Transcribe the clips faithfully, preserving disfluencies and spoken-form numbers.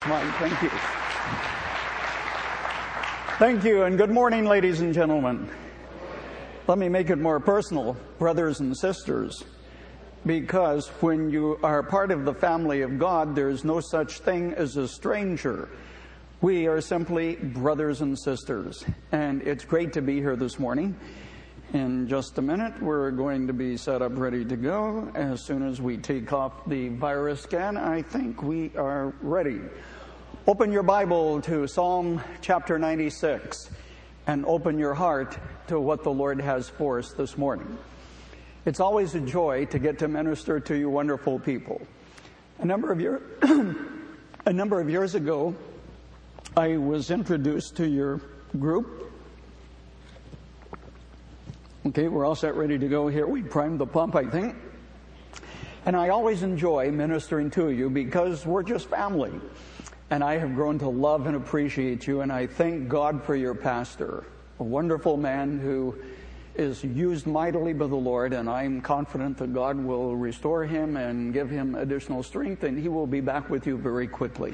Mike, thank you. Thank you, and good morning, ladies and gentlemen. Let me make it more personal, brothers and sisters, because when you are part of the family of God, there is no such thing as a stranger. We are simply brothers and sisters, and it's great to be here this morning. In just a minute, we're going to be set up ready to go. As soon as we take off the virus scan, I think we are ready. Open your Bible to Psalm chapter ninety-six and open your heart to what the Lord has for us this morning. It's always a joy to get to minister to you wonderful people. A number of year, a number of years ago, I was introduced to your group. Okay, we're all set, ready to go here. We primed the pump, I think. And I always enjoy ministering to you because we're just family. And I have grown to love and appreciate you, and I thank God for your pastor, a wonderful man who is used mightily by the Lord, and I'm confident that God will restore him and give him additional strength, and he will be back with you very quickly.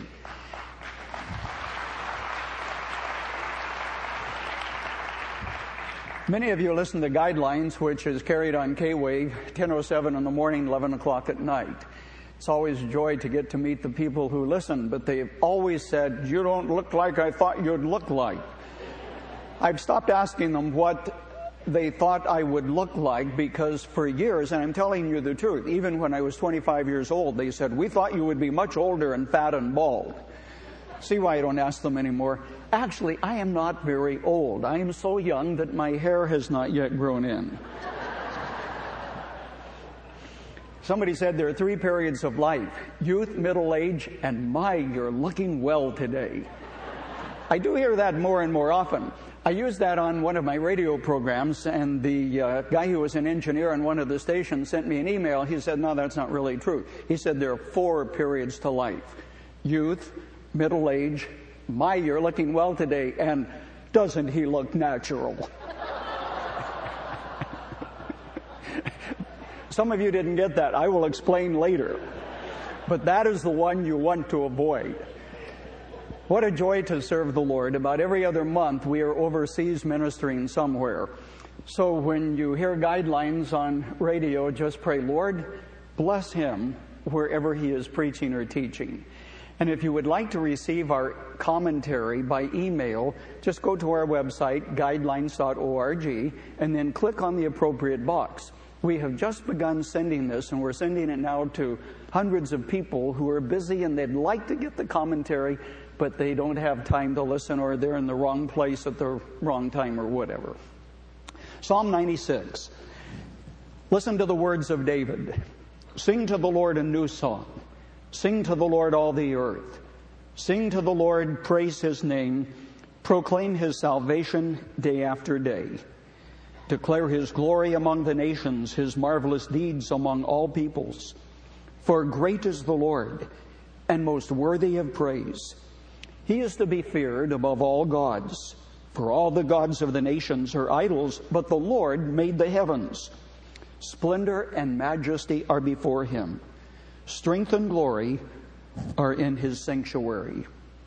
Many of you listen to Guidelines, which is carried on K-Wave, ten oh seven in the morning, eleven o'clock at night. It's always a joy to get to meet the people who listen, but they've always said, "You don't look like I thought you'd look like." I've stopped asking them what they thought I would look like, because for years, and I'm telling you the truth, even when I was twenty-five years old, they said, "We thought you would be much older and fat and bald." See why I don't ask them anymore. Actually, I am not very old. I am so young that my hair has not yet grown in. Somebody said there are three periods of life: youth, middle age, and my, you're looking well today. I do hear that more and more often. I used that on one of my radio programs, and the uh, guy who was an engineer on one of the stations sent me an email. He said, "No, that's not really true." He said there are four periods to life: youth, middle age, my, you're looking well today, and doesn't he look natural? Some of you didn't get that. I will explain later. But that is the one you want to avoid. What a joy to serve the Lord. About every other month, we are overseas ministering somewhere. So when you hear Guidelines on radio, just pray, "Lord, bless him wherever he is preaching or teaching." And if you would like to receive our commentary by email, just go to our website, guidelines dot org, and then click on the appropriate box. We have just begun sending this, and we're sending it now to hundreds of people who are busy and they'd like to get the commentary, but they don't have time to listen, or they're in the wrong place at the wrong time, or whatever. Psalm ninety-six. Listen to the words of David. "Sing to the Lord a new song. Sing to the Lord all the earth. Sing to the Lord, praise his name. Proclaim his salvation day after day. Declare his glory among the nations, his marvelous deeds among all peoples. For great is the Lord, and most worthy of praise. He is to be feared above all gods. For all the gods of the nations are idols, but the Lord made the heavens. Splendor and majesty are before him. Strength and glory are in his sanctuary."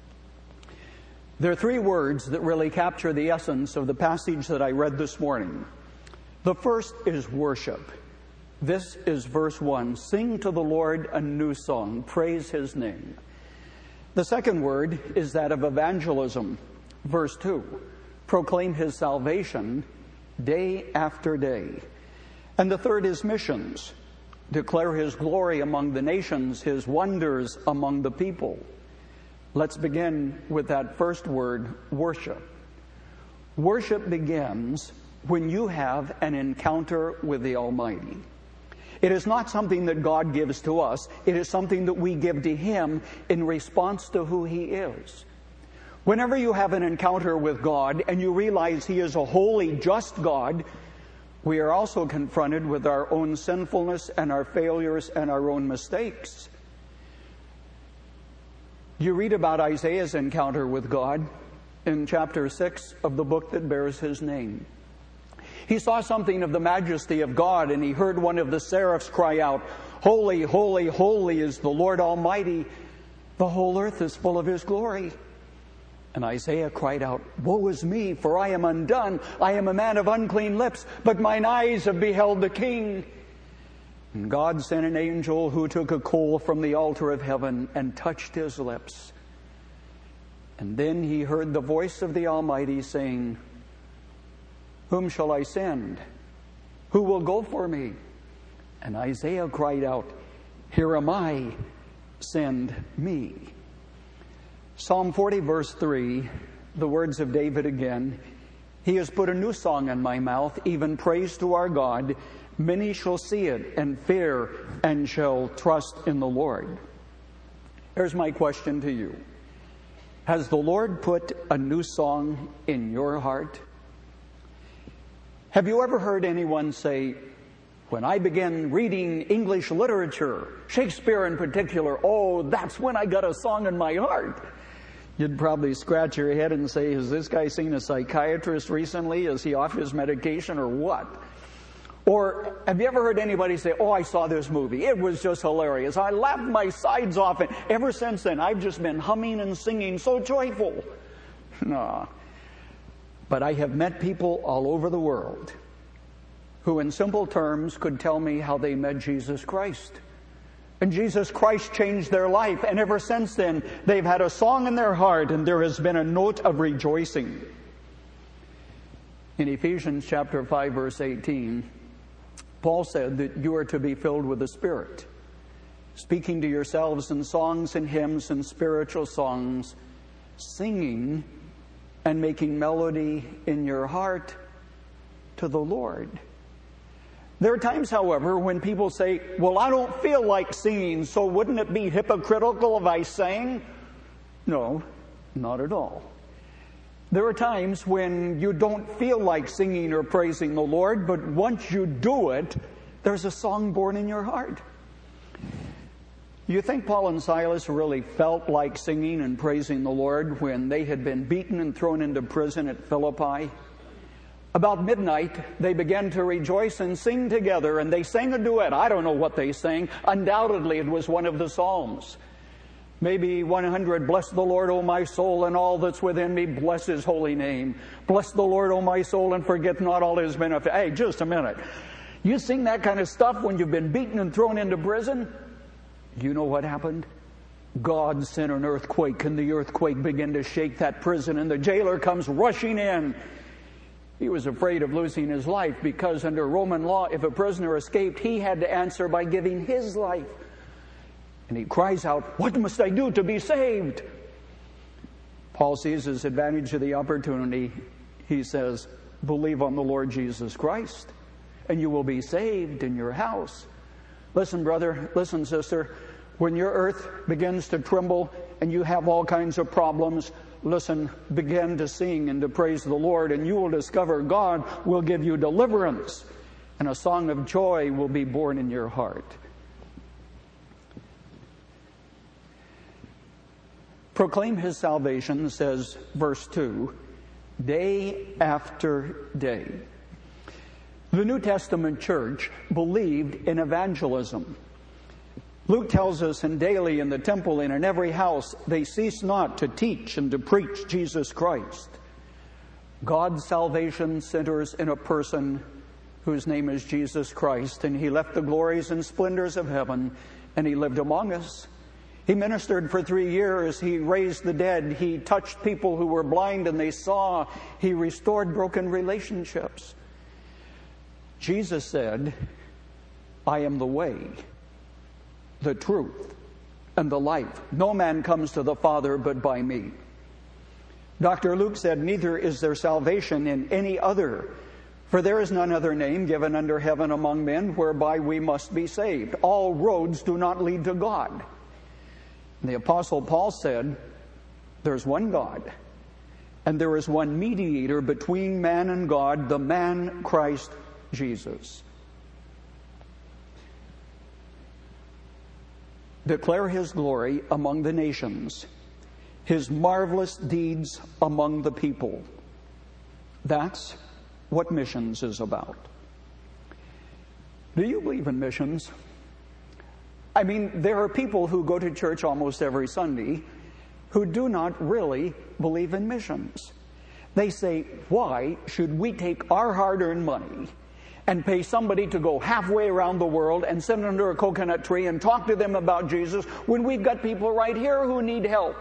There are three words that really capture the essence of the passage that I read this morning. The first is worship. This is verse one. "Sing to the Lord a new song. Praise his name." The second word is that of evangelism. Verse two. "Proclaim his salvation day after day." And the third is missions. Declare his glory among the nations, his wonders among the people. Let's begin with that first word, worship. Worship begins when you have an encounter with the Almighty. It is not something that God gives to us. It is something that we give to him in response to who he is. Whenever you have an encounter with God and you realize he is a holy, just God, we are also confronted with our own sinfulness and our failures and our own mistakes. You read about Isaiah's encounter with God in chapter six of the book that bears his name. He saw something of the majesty of God, and he heard one of the seraphs cry out, "Holy, holy, holy is the Lord Almighty." The whole earth is full of his glory. And Isaiah cried out, Woe is me, for I am undone. I am a man of unclean lips, but mine eyes have beheld the King. And God sent an angel who took a coal from the altar of heaven and touched his lips. And then he heard the voice of the Almighty saying, Whom shall I send? Who will go for me? And Isaiah cried out, Here am I, send me. Psalm forty, verse three, the words of David again. He has put a new song in my mouth, even praise to our God. Many shall see it and fear and shall trust in the Lord. Here's my question to you. Has the Lord put a new song in your heart? Have you ever heard anyone say, when I began reading English literature, Shakespeare in particular, oh, that's when I got a song in my heart? You'd probably scratch your head and say, has this guy seen a psychiatrist recently? Is he off his medication or what? Or have you ever heard anybody say, oh, I saw this movie. It was just hilarious. I laughed my sides off, and ever since then, I've just been humming and singing so joyful. No. But I have met people all over the world who in simple terms could tell me how they met Jesus Christ. And Jesus Christ changed their life, and ever since then, they've had a song in their heart, and there has been a note of rejoicing. In Ephesians chapter five, verse eighteen, Paul said that you are to be filled with the Spirit, speaking to yourselves in songs and hymns and spiritual songs, singing and making melody in your heart to the Lord. There are times, however, when people say, well, I don't feel like singing, so wouldn't it be hypocritical if I sang? No, not at all. There are times when you don't feel like singing or praising the Lord, but once you do it, there's a song born in your heart. You think Paul and Silas really felt like singing and praising the Lord when they had been beaten and thrown into prison at Philippi? About midnight, they began to rejoice and sing together, and they sang a duet. I don't know what they sang. Undoubtedly, it was one of the Psalms. Maybe one hundred, bless the Lord, O my soul, and all that's within me, bless his holy name. Bless the Lord, O my soul, and forget not all his benefits. Hey, just a minute. You sing that kind of stuff when you've been beaten and thrown into prison? You know what happened? God sent an earthquake, and the earthquake began to shake that prison, and the jailer comes rushing in. He was afraid of losing his life because under Roman law, if a prisoner escaped, he had to answer by giving his life. And he cries out, what must I do to be saved? Paul seizes advantage of the opportunity. He says, believe on the Lord Jesus Christ, and you will be saved in your house. Listen, brother, listen, sister, when your earth begins to tremble and you have all kinds of problems, listen, begin to sing and to praise the Lord, and you will discover God will give you deliverance, and a song of joy will be born in your heart. Proclaim his salvation, says verse two, day after day. The New Testament church believed in evangelism. Luke tells us, and daily in the temple and in every house, they cease not to teach and to preach Jesus Christ. God's salvation centers in a person whose name is Jesus Christ, and he left the glories and splendors of heaven, and he lived among us. He ministered for three years. He raised the dead. He touched people who were blind and they saw. He restored broken relationships. Jesus said, I am the way, the truth, and the life. No man comes to the Father but by me. Doctor Luke said, neither is there salvation in any other, for there is none other name given under heaven among men whereby we must be saved. All roads do not lead to God. And the Apostle Paul said, there's one God, and there is one mediator between man and God, the man Christ Jesus. Declare his glory among the nations, his marvelous deeds among the people. That's what missions is about. Do you believe in missions? I mean, there are people who go to church almost every Sunday who do not really believe in missions. They say, why should we take our hard-earned money and pay somebody to go halfway around the world and sit under a coconut tree and talk to them about Jesus when we've got people right here who need help?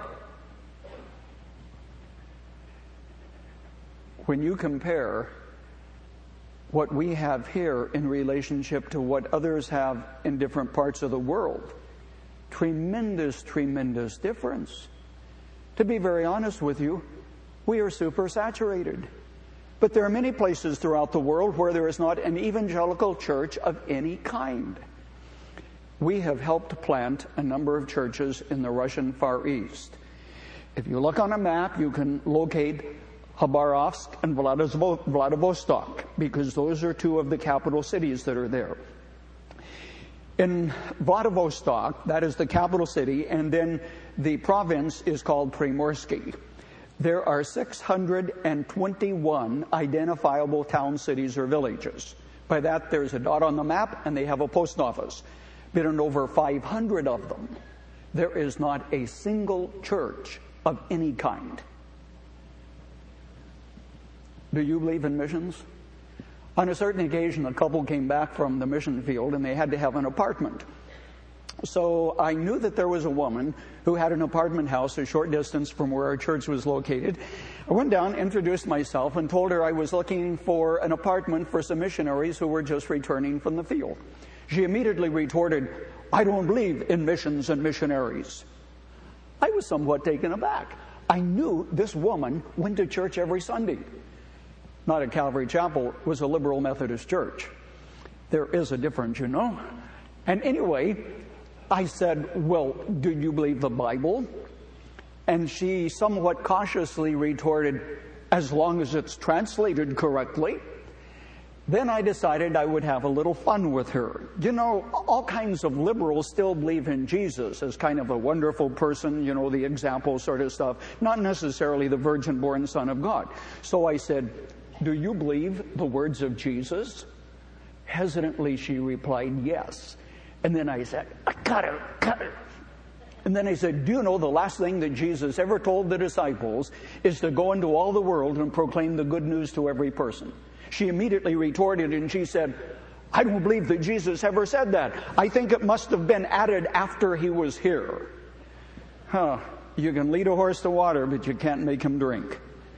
When you compare what we have here in relationship to what others have in different parts of the world, tremendous, tremendous difference. To be very honest with you, we are super saturated. But there are many places throughout the world where there is not an evangelical church of any kind. We have helped plant a number of churches in the Russian Far East. If you look on a map, you can locate Khabarovsk and Vladivostok, because those are two of the capital cities that are there. In Vladivostok, that is the capital city, and then the province is called Primorsky. There are six hundred twenty-one identifiable town, cities, or villages. By that, there's a dot on the map, and they have a post office. But in over five hundred of them, there is not a single church of any kind. Do you believe in missions? On a certain occasion, a couple came back from the mission field, and they had to have an apartment. So I knew that there was a woman who had an apartment house a short distance from where our church was located. I went down, introduced myself, and told her I was looking for an apartment for some missionaries who were just returning from the field. She immediately retorted, "I don't believe in missions and missionaries." I was somewhat taken aback. I knew this woman went to church every Sunday. Not at Calvary Chapel, it was a liberal Methodist church. There is a difference, you know. And anyway, I said, "Well, do you believe the Bible?" And she somewhat cautiously retorted, "As long as it's translated correctly." Then I decided I would have a little fun with her. You know, all kinds of liberals still believe in Jesus as kind of a wonderful person, you know, the example sort of stuff, not necessarily the virgin-born Son of God. So I said, "Do you believe the words of Jesus?" Hesitantly, she replied, "Yes." And then I said, "I got her, got her." And then I said, "Do you know the last thing that Jesus ever told the disciples is to go into all the world and proclaim the good news to every person?" She immediately retorted and she said, "I don't believe that Jesus ever said that. I think it must have been added after he was here." Huh. You can lead a horse to water, but you can't make him drink.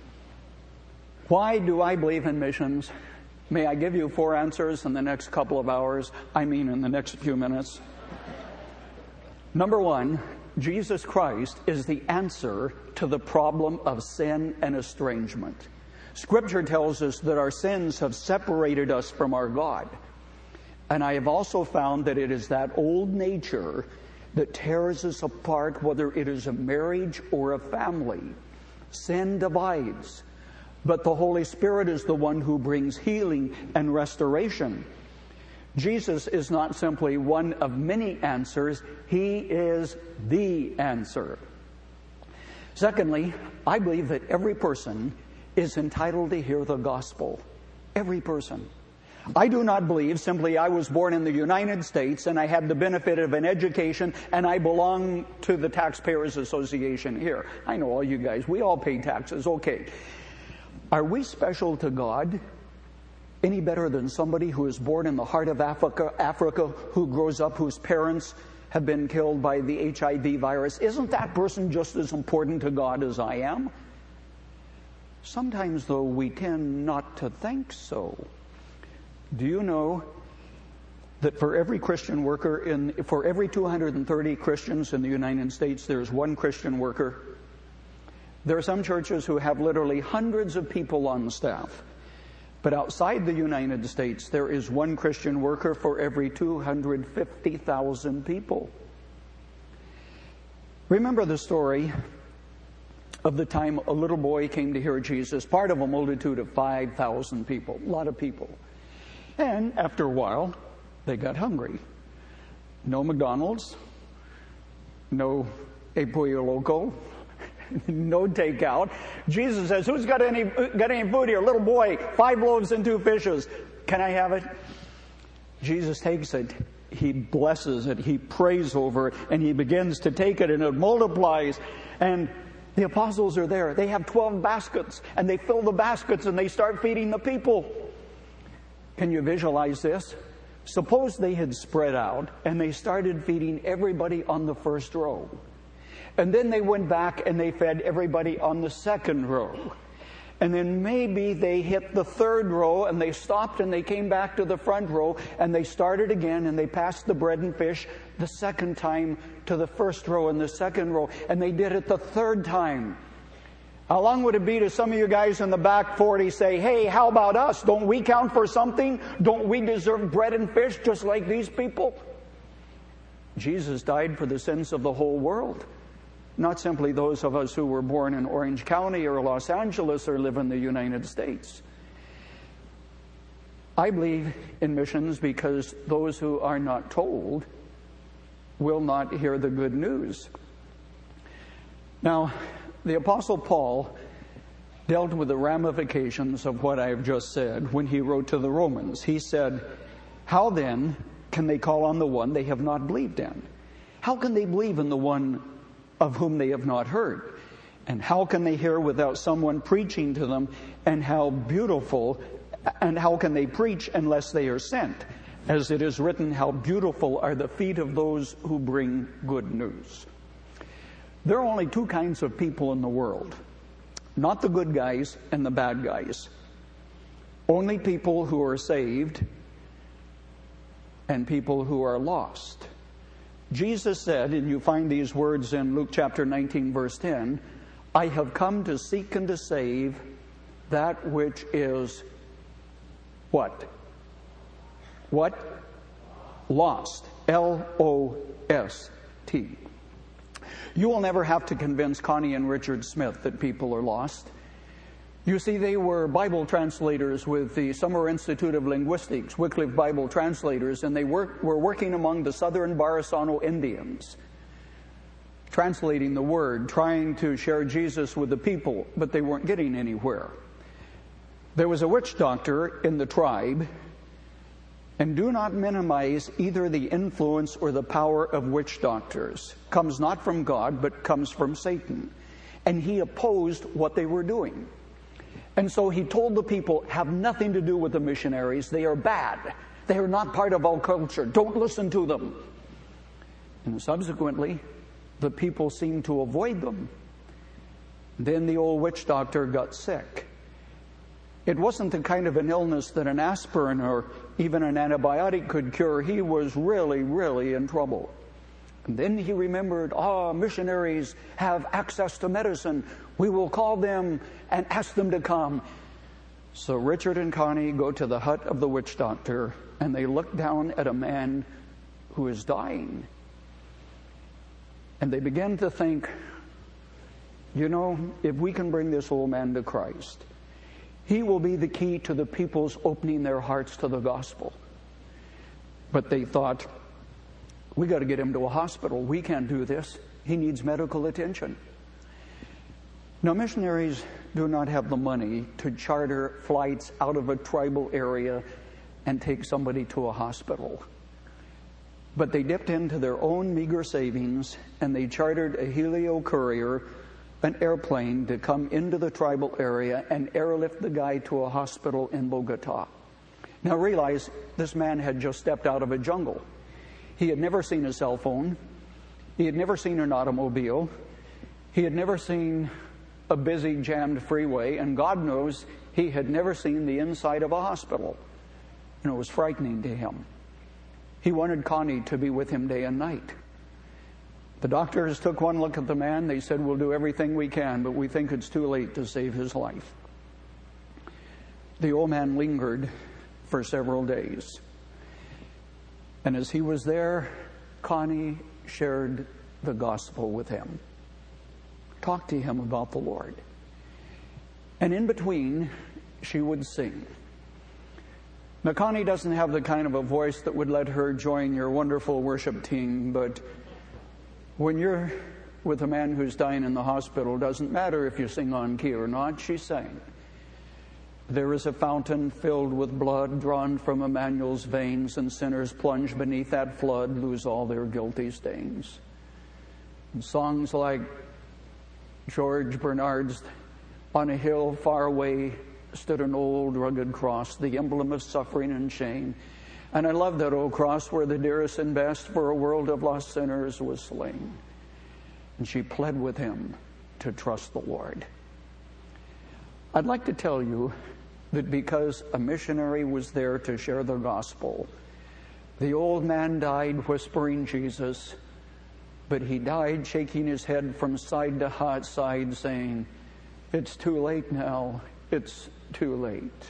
Why do I believe in missions? May I give you four answers in the next couple of hours? I mean, in the next few minutes. Number one, Jesus Christ is the answer to the problem of sin and estrangement. Scripture tells us that our sins have separated us from our God. And I have also found that it is that old nature that tears us apart, whether it is a marriage or a family. Sin divides. But the Holy Spirit is the one who brings healing and restoration. Jesus is not simply one of many answers. He is the answer. Secondly, I believe that every person is entitled to hear the gospel. Every person. I do not believe simply I was born in the United States and I had the benefit of an education and I belong to the Taxpayers Association here. I know all you guys, we all pay taxes, okay. Are we special to God any better than somebody who is born in the heart of Africa, Africa, who grows up, whose parents have been killed by the H I V virus? Isn't that person just as important to God as I am? Sometimes, though, we tend not to think so. Do you know that for every Christian worker, in for every two hundred thirty Christians in the United States, there's one Christian worker? There are some churches who have literally hundreds of people on staff. But outside the United States, there is one Christian worker for every two hundred fifty thousand people. Remember the story of the time a little boy came to hear Jesus, part of a multitude of five thousand people, a lot of people. And after a while, they got hungry. No McDonald's, no A Pollo Loco, no takeout. Jesus says, "Who's got any got any food here?" "Little boy, five loaves and two fishes. Can I have it?" Jesus takes it. he blesses it, he prays over it, and he begins to take it, and it multiplies. And the apostles are there. They have twelve baskets, and they fill the baskets, and they start feeding the people. Can you visualize this? Suppose they had spread out, and they started feeding everybody on the first row. And then they went back, and they fed everybody on the second row. And then maybe they hit the third row, and they stopped, and they came back to the front row, and they started again, and they passed the bread and fish the second time to the first row and the second row, and they did it the third time. How long would it be to some of you guys in the back forty say, hey, how about us? Don't we count for something? Don't we deserve bread and fish just like these people? Jesus died for the sins of the whole world. Not simply those of us who were born in Orange County or Los Angeles or live in the United States. I believe in missions because those who are not told will not hear the good news. Now, the Apostle Paul dealt with the ramifications of what I have just said when he wrote to the Romans. He said, how then can they call on the one they have not believed in? How can they believe in the one of whom they have not heard? And how can they hear without someone preaching to them? And how beautiful, and how can they preach unless they are sent? As it is written, how beautiful are the feet of those who bring good news. There are only two kinds of people in the world. Not the good guys and the bad guys. Only people who are saved and people who are lost. Jesus said, and you find these words in Luke chapter nineteen, verse ten, I have come to seek and to save that which is what? What? Lost. L O S T. You will never have to convince Connie and Richard Smith that people are lost. You see, they were Bible translators with the Summer Institute of Linguistics, Wycliffe Bible translators, and they work, were working among the southern Barisano Indians, translating the Word, trying to share Jesus with the people, but they weren't getting anywhere. There was a witch doctor in the tribe, and do not minimize either the influence or the power of witch doctors. Comes not from God, but comes from Satan. And he opposed what they were doing. And so he told the people, have nothing to do with the missionaries. They are bad. They are not part of our culture. Don't listen to them. And subsequently, the people seemed to avoid them. Then the old witch doctor got sick. It wasn't the kind of an illness that an aspirin or even an antibiotic could cure. He was really, really in trouble. And then he remembered, ah, oh, missionaries have access to medicine. We will call them and ask them to come. So Richard and Connie go to the hut of the witch doctor, and they look down at a man who is dying. And they begin to think, you know, if we can bring this old man to Christ, he will be the key to the people's opening their hearts to the gospel. But they thought, we got to get him to a hospital. We can't do this. He needs medical attention. Now, missionaries do not have the money to charter flights out of a tribal area and take somebody to a hospital. But they dipped into their own meager savings, and they chartered a Helio Courier, an airplane, to come into the tribal area and airlift the guy to a hospital in Bogota. Now realize, this man had just stepped out of a jungle. He had never seen a cell phone. He had never seen an automobile. He had never seen a busy, jammed freeway. And God knows he had never seen the inside of a hospital. And it was frightening to him. He wanted Connie to be with him day and night. The doctors took one look at the man. They said, we'll do everything we can, but we think it's too late to save his life. The old man lingered for several days. And as he was there, Connie shared the gospel with him, talked to him about the Lord. And in between, she would sing. Now, Connie doesn't have the kind of a voice that would let her join your wonderful worship team, but when you're with a man who's dying in the hospital, it doesn't matter if you sing on key or not, she sang. There is a fountain filled with blood drawn from Emmanuel's veins, and sinners plunge beneath that flood lose all their guilty stains. And songs like George Bernard's "On a hill far away stood an old rugged cross, the emblem of suffering and shame. And I love that old cross where the dearest and best for a world of lost sinners was slain." And she pled with him to trust the Lord. I'd like to tell you that because a missionary was there to share the gospel, the old man died whispering Jesus, but he died shaking his head from side to side saying, "It's too late now, it's too late."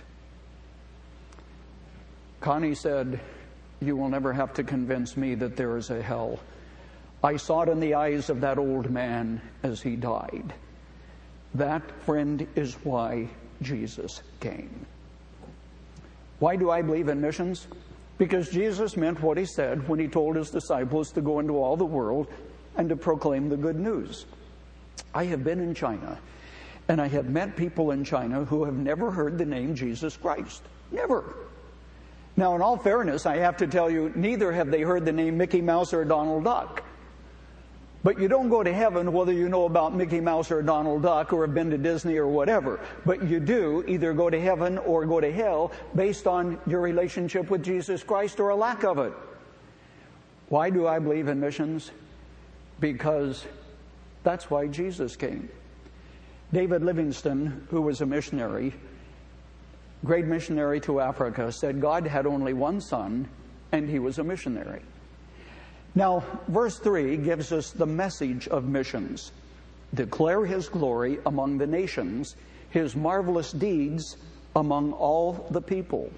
Connie said, "You will never have to convince me that there is a hell. I saw it in the eyes of that old man as he died." That, friend, is why Jesus came. Why do I believe in missions? Because Jesus meant what he said when he told his disciples to go into all the world and to proclaim the good news. I have been in China, and I have met people in China who have never heard the name Jesus Christ. Never. Now, in all fairness, I have to tell you, neither have they heard the name Mickey Mouse or Donald Duck. But you don't go to heaven whether you know about Mickey Mouse or Donald Duck or have been to Disney or whatever. But you do either go to heaven or go to hell based on your relationship with Jesus Christ or a lack of it. Why do I believe in missions? Because that's why Jesus came. David Livingstone, who was a missionary, great missionary to Africa, said God had only one son and he was a missionary. Now, verse three gives us the message of missions. Declare his glory among the nations, his marvelous deeds among all the people.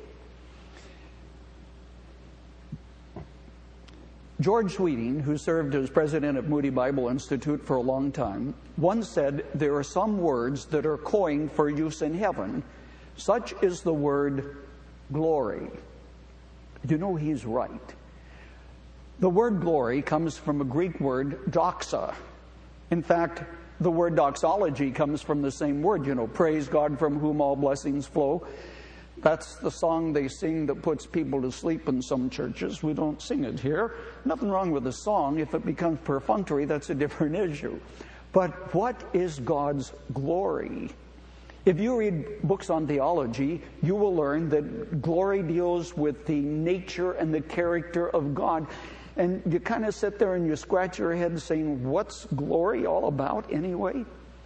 George Sweeting, who served as president of Moody Bible Institute for a long time, once said, "There are some words that are coined for use in heaven. Such is the word glory." You know, he's right. The word glory comes from a Greek word, doxa. In fact, the word doxology comes from the same word, you know, praise God from whom all blessings flow. That's the song they sing that puts people to sleep in some churches. We don't sing it here. Nothing wrong with the song. If it becomes perfunctory, that's a different issue. But what is God's glory? If you read books on theology, you will learn that glory deals with the nature and the character of God. And you kind of sit there and you scratch your head saying, what's glory all about anyway?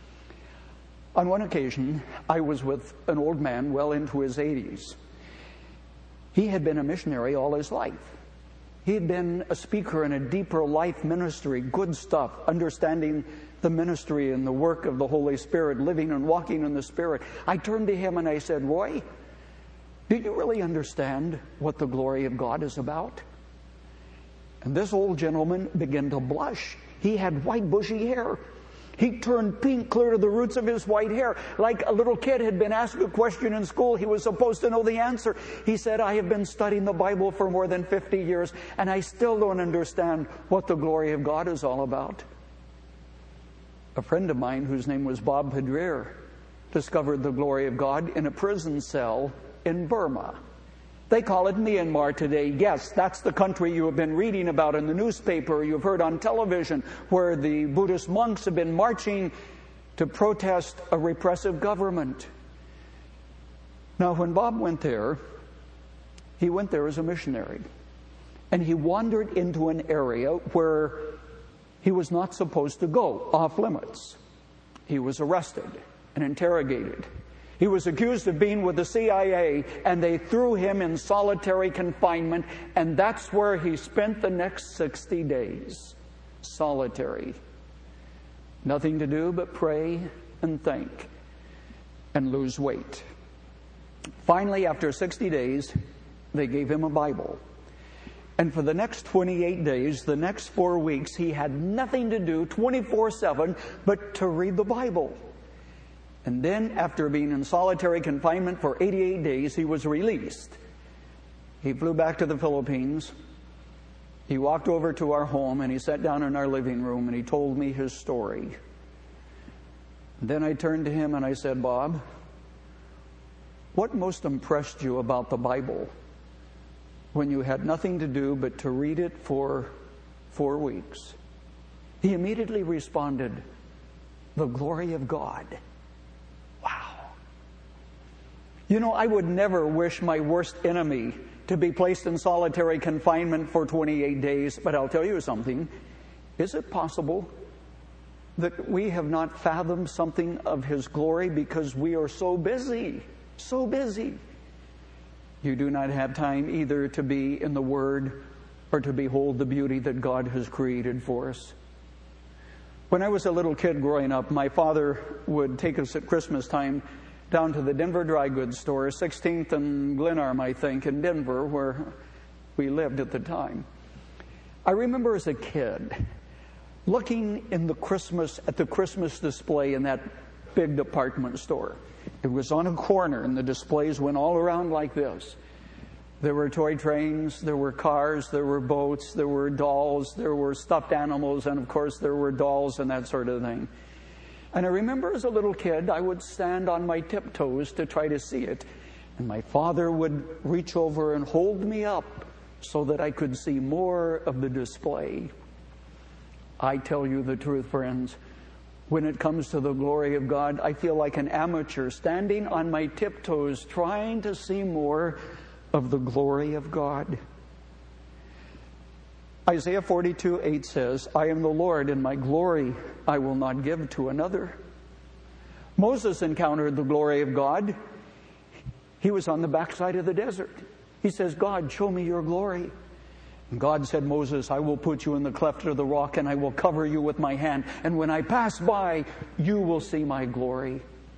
On one occasion, I was with an old man well into his eighties. He had been a missionary all his life. He had been a speaker in a deeper life ministry, good stuff, understanding the ministry and the work of the Holy Spirit, living and walking in the Spirit. I turned to him and I said, "Roy, do you really understand what the glory of God is about?" And this old gentleman began to blush. He had white bushy hair. He turned pink clear to the roots of his white hair. Like a little kid had been asked a question in school, he was supposed to know the answer. He said, "I have been studying the Bible for more than fifty years, and I still don't understand what the glory of God is all about." A friend of mine, whose name was Bob Pedrier, discovered the glory of God in a prison cell in Burma. They call it Myanmar today. Yes, that's the country you have been reading about in the newspaper, you've heard on television, where the Buddhist monks have been marching to protest a repressive government. Now, when Bob went there, he went there as a missionary. And he wandered into an area where he was not supposed to go, off limits. He was arrested and interrogated. He was accused of being with the C I A, and they threw him in solitary confinement, and that's where he spent the next sixty days. Solitary. Nothing to do but pray and think and lose weight. Finally, after sixty days, they gave him a Bible. And for the next twenty-eight days, the next four weeks, he had nothing to do twenty-four seven but to read the Bible. And then, after being in solitary confinement for eighty-eight days, he was released. He flew back to the Philippines. He walked over to our home, and he sat down in our living room, and he told me his story. And then I turned to him, and I said, "Bob, What most impressed you about the Bible when you had nothing to do but to read it for four weeks? He immediately responded, the glory of God. Wow. You know, I would never wish my worst enemy to be placed in solitary confinement for twenty-eight days, but I'll tell you something. Is it possible that we have not fathomed something of His glory because we are so busy, so busy? You do not have time either to be in the Word or to behold the beauty that God has created for us. When I was a little kid growing up, my father would take us at Christmas time down to the Denver dry goods store, sixteenth and Glenarm, I think, in Denver, where we lived at the time. I remember as a kid looking in the Christmas at the Christmas display in that big department store. It was on a corner, and the displays went all around like this. There were toy trains, there were cars, there were boats, there were dolls, there were stuffed animals, and of course there were dolls and that sort of thing. And I remember as a little kid, I would stand on my tiptoes to try to see it. And my father would reach over and hold me up so that I could see more of the display. I tell you the truth, friends. When it comes to the glory of God, I feel like an amateur standing on my tiptoes trying to see more of the glory of God. Isaiah forty-two eight says, I am the Lord, and my glory I will not give to another. Moses encountered the glory of God. He was on the backside of the desert. He says, God, show me your glory. And God said, Moses, I will put you in the cleft of the rock, and I will cover you with my hand. And when I pass by, you will see my glory.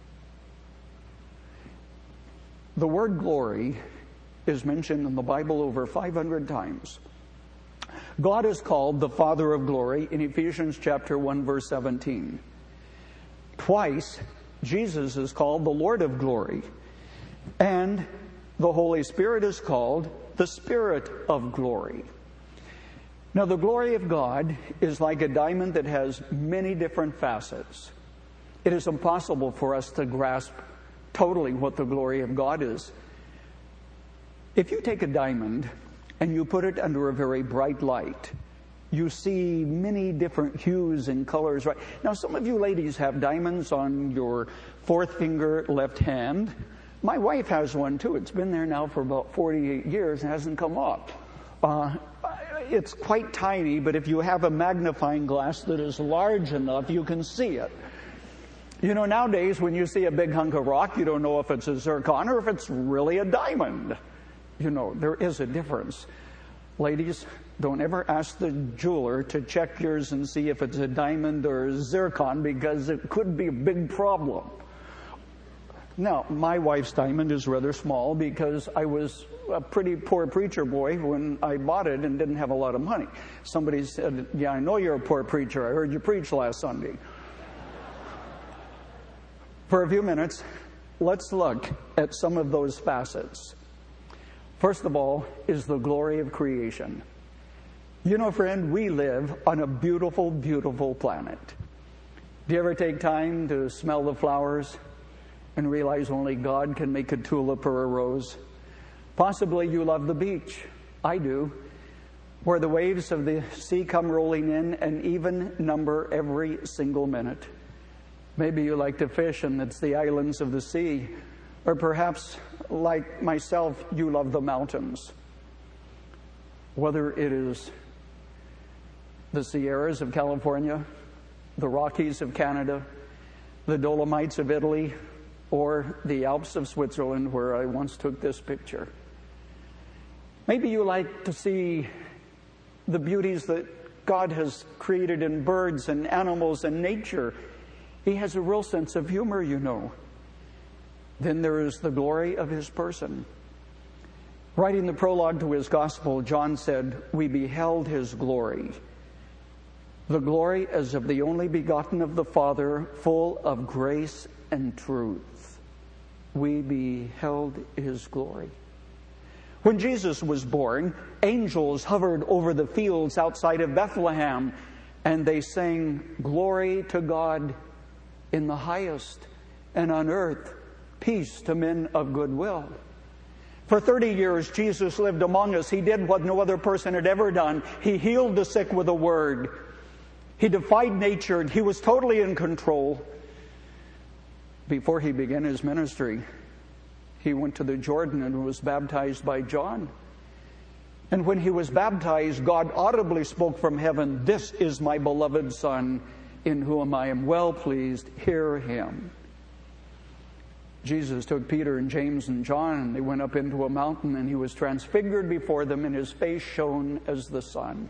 The word glory is mentioned in the Bible over five hundred times. God is called the Father of glory in Ephesians chapter one, verse seventeen. Twice, Jesus is called the Lord of glory. And the Holy Spirit is called the Spirit of glory. Now, the glory of God is like a diamond that has many different facets. It is impossible for us to grasp totally what the glory of God is. If you take a diamond and you put it under a very bright light, you see many different hues and colors. Right now, some of you ladies have diamonds on your fourth finger, left hand. My wife has one too. It's been there now for about forty-eight years and hasn't come off. Uh, it's quite tiny, but if you have a magnifying glass that is large enough, you can see it. You know, nowadays when you see a big hunk of rock, you don't know if it's a zircon or if it's really a diamond. You know, there is a difference. Ladies, don't ever ask the jeweler to check yours and see if it's a diamond or a zircon, because it could be a big problem. Now, my wife's diamond is rather small because I was a pretty poor preacher boy when I bought it and didn't have a lot of money. Somebody said, yeah, I know you're a poor preacher. I heard you preach last Sunday. For a few minutes, let's look at some of those facets. First of all is the glory of creation. You know, friend, we live on a beautiful, beautiful planet. Do you ever take time to smell the flowers and realize only God can make a tulip or a rose? Possibly you love the beach. I do. Where the waves of the sea come rolling in and even number every single minute. Maybe you like to fish and it's the islands of the sea. Or perhaps, like myself, you love the mountains. Whether it is the Sierras of California, the Rockies of Canada, the Dolomites of Italy, or the Alps of Switzerland, where I once took this picture. Maybe you like to see the beauties that God has created in birds and animals and nature. He has a real sense of humor, you know. Then there is the glory of His person. Writing the prologue to his gospel, John said, we beheld His glory. The glory as of the only begotten of the Father, full of grace and truth. We beheld His glory. When Jesus was born, angels hovered over the fields outside of Bethlehem, and they sang, glory to God in the highest, and on earth, peace to men of good will. For thirty years, Jesus lived among us. He did what no other person had ever done. He healed the sick with a word. He defied nature. He was totally in control. Before he began his ministry, he went to the Jordan and was baptized by John. And when he was baptized, God audibly spoke from heaven, "This is my beloved Son, in whom I am well pleased. Hear him." Jesus took Peter and James and John, and they went up into a mountain, and he was transfigured before them, and his face shone as the sun.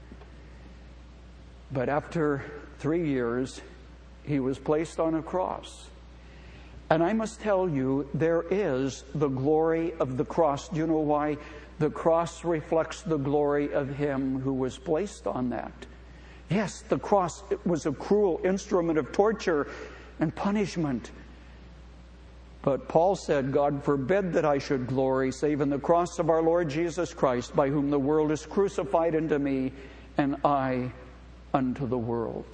But after three years, he was placed on a cross. And I must tell you, there is the glory of the cross. Do you know why? The cross reflects the glory of him who was placed on that. Yes, the cross was a cruel instrument of torture and punishment. But Paul said, "God forbid that I should glory, save in the cross of our Lord Jesus Christ, by whom the world is crucified unto me, and I unto the world."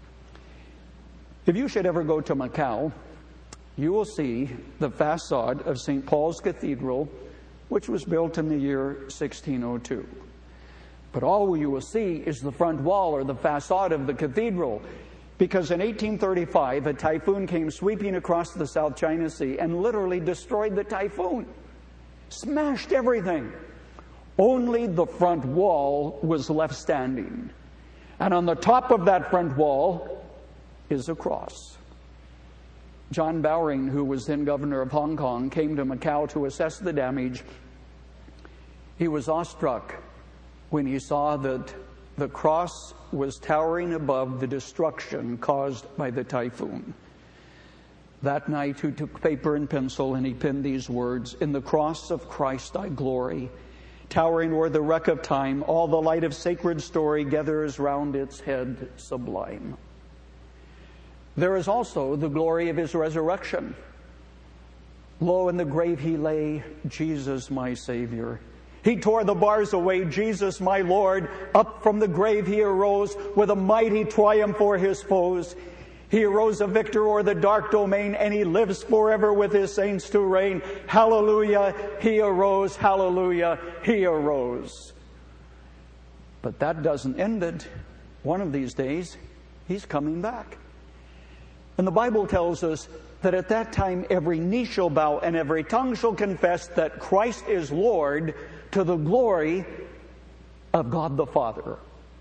If you should ever go to Macau, you will see the facade of Saint Paul's Cathedral, which was built in the year sixteen oh two. But all you will see is the front wall or the facade of the cathedral, because in eighteen thirty-five, a typhoon came sweeping across the South China Sea and literally destroyed the typhoon, smashed everything. Only the front wall was left standing. And on the top of that front wall is a cross. John Bowring, who was then governor of Hong Kong, came to Macau to assess the damage. He was awestruck when he saw that the cross was towering above the destruction caused by the typhoon. That night he took paper and pencil and he penned these words, "In the cross of Christ I glory. Towering o'er the wreck of time, all the light of sacred story gathers round its head sublime." There is also the glory of his resurrection. "Lo, in the grave he lay, Jesus my Savior. He tore the bars away, Jesus my Lord. Up from the grave he arose with a mighty triumph o'er his foes. He arose a victor o'er the dark domain, and he lives forever with his saints to reign. Hallelujah, he arose, hallelujah, he arose." But that doesn't end it. One of these days, he's coming back. And the Bible tells us that at that time every knee shall bow and every tongue shall confess that Christ is Lord, to the glory of God the Father.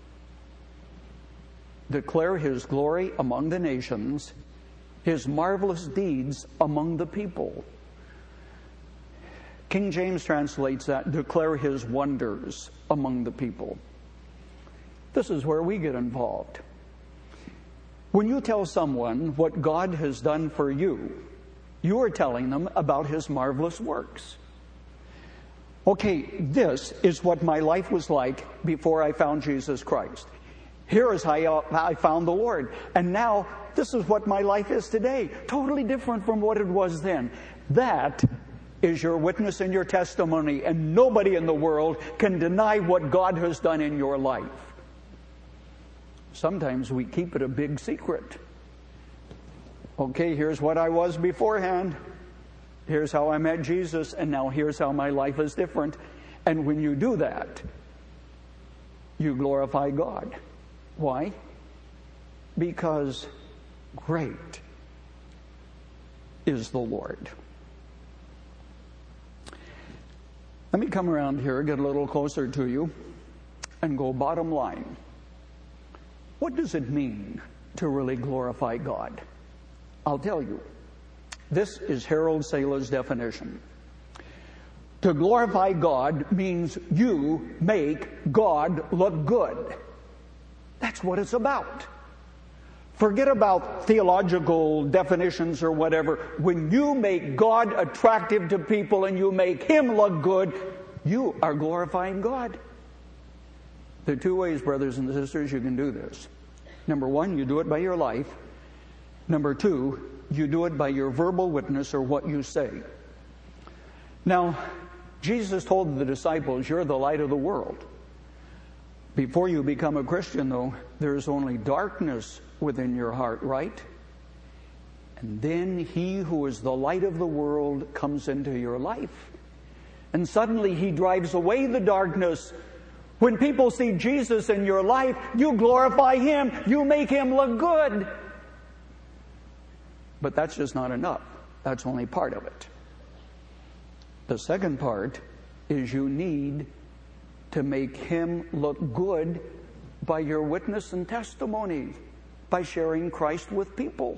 Declare his glory among the nations, his marvelous deeds among the people. King James translates that, declare his wonders among the people. This is where we get involved. When you tell someone what God has done for you, you are telling them about his marvelous works. Okay, this is what my life was like before I found Jesus Christ. Here is how I found the Lord. And now, this is what my life is today. Totally different from what it was then. That is your witness and your testimony, and nobody in the world can deny what God has done in your life. Sometimes we keep it a big secret. Okay, here's what I was beforehand. Here's how I met Jesus, and now here's how my life is different. And when you do that, you glorify God. Why? Because great is the Lord. Let me come around here, get a little closer to you, and go bottom line. What does it mean to really glorify God? I'll tell you. This is Harold Sala's definition. To glorify God means you make God look good. That's what it's about. Forget about theological definitions or whatever. When you make God attractive to people and you make him look good, you are glorifying God. There are two ways, brothers and sisters, you can do this. Number one, you do it by your life. Number two, you do it by your verbal witness or what you say. Now, Jesus told the disciples, you're the light of the world. Before you become a Christian, though, there's only darkness within your heart, right? And then He who is the light of the world comes into your life. And suddenly He drives away the darkness. When people see Jesus in your life, you glorify Him. You make Him look good. But that's just not enough. That's only part of it. The second part is you need to make Him look good by your witness and testimony, by sharing Christ with people.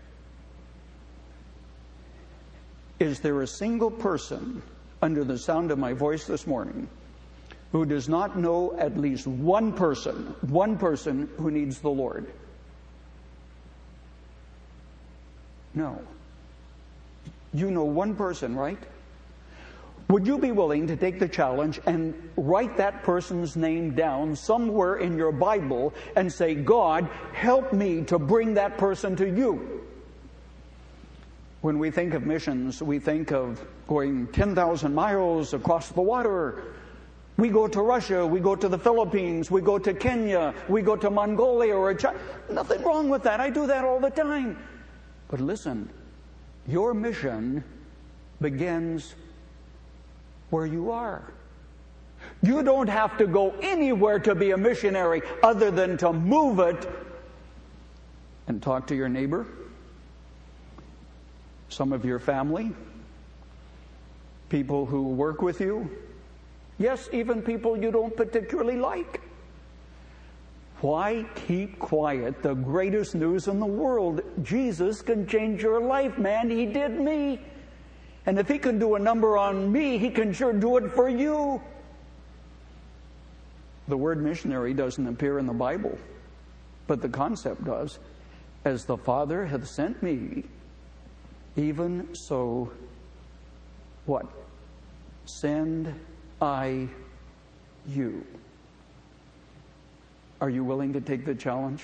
Is there a single person under the sound of my voice this morning who does not know at least one person, one person who needs the Lord? No. You know one person, right? Would you be willing to take the challenge and write that person's name down somewhere in your Bible and say, God, help me to bring that person to you? When we think of missions, we think of going ten thousand miles across the water. We go to Russia, we go to the Philippines, we go to Kenya, we go to Mongolia or China. Nothing wrong with that. I do that all the time. But listen, your mission begins where you are. You don't have to go anywhere to be a missionary other than to move it and talk to your neighbor, some of your family, people who work with you, yes, even people you don't particularly like. Why keep quiet? The greatest news in the world. Jesus can change your life, man. He did me. And if He can do a number on me, He can sure do it for you. The word missionary doesn't appear in the Bible, but the concept does. As the Father hath sent me, even so, what? Send I you. Are you willing to take the challenge?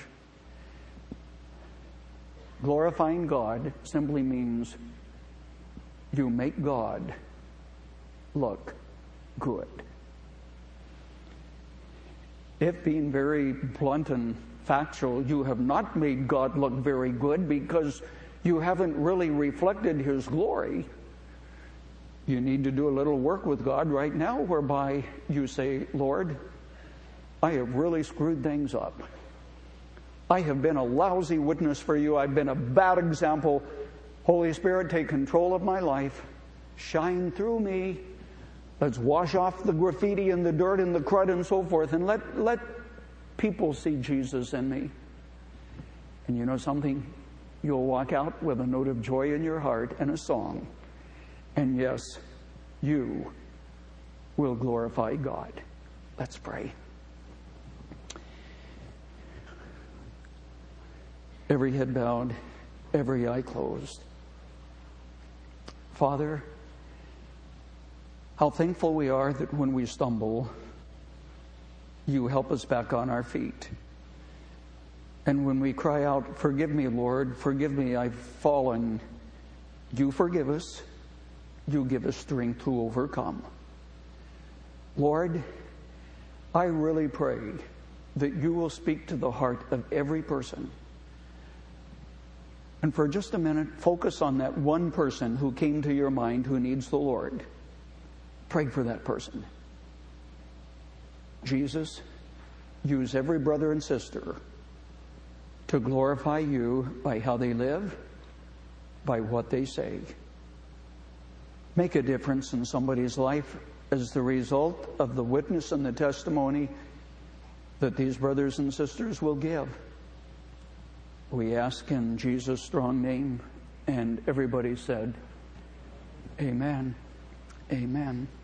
Glorifying God simply means you make God look good. If, being very blunt and factual, you have not made God look very good because you haven't really reflected His glory, you need to do a little work with God right now whereby you say, Lord, I have really screwed things up. I have been a lousy witness for you. I've been a bad example. Holy Spirit, take control of my life. Shine through me. Let's wash off the graffiti and the dirt and the crud and so forth, and let, let people see Jesus in me. And you know something? You'll walk out with a note of joy in your heart and a song. And yes, you will glorify God. Let's pray. Every head bowed, every eye closed. Father, how thankful we are that when we stumble, you help us back on our feet. And when we cry out, forgive me, Lord, forgive me, I've fallen, you forgive us. You give us strength to overcome. Lord, I really pray that you will speak to the heart of every person. And for just a minute, focus on that one person who came to your mind who needs the Lord. Pray for that person. Jesus, use every brother and sister to glorify you by how they live, by what they say. Make a difference in somebody's life as the result of the witness and the testimony that these brothers and sisters will give. We ask in Jesus' strong name, and everybody said, Amen. Amen.